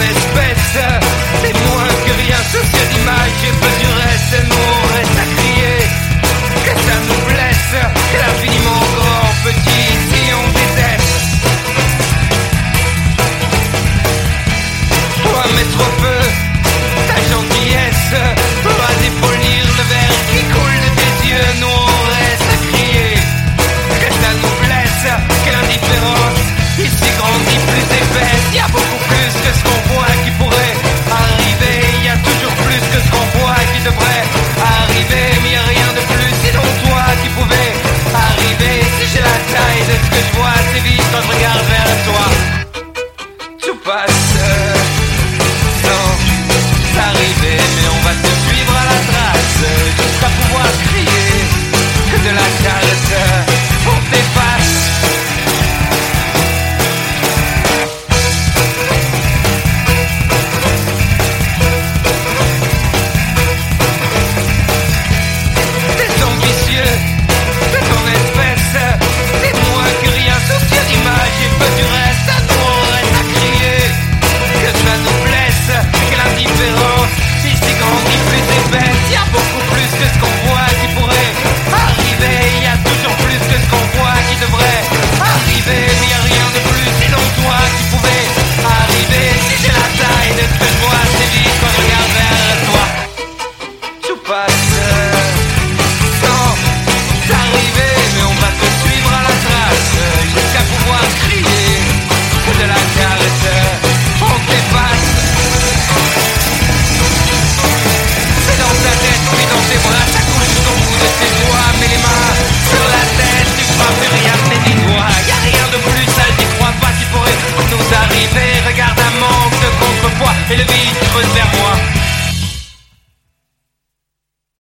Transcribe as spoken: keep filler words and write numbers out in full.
l'espèce. C'est moins que rien, soucieux d'image, j'ai pas du reste. Nous on reste à crier que ça nous blesse, que l'infiniment grand, petit, si on déteste. On va mettre au feu ta gentillesse, on va dépolir le verre qui coule de tes yeux. Nous on reste à crier que ça nous blesse, que l'indifférence ici grandit plus épaisse. Y'a beaucoup plus que ce qu'on voit qui pourrait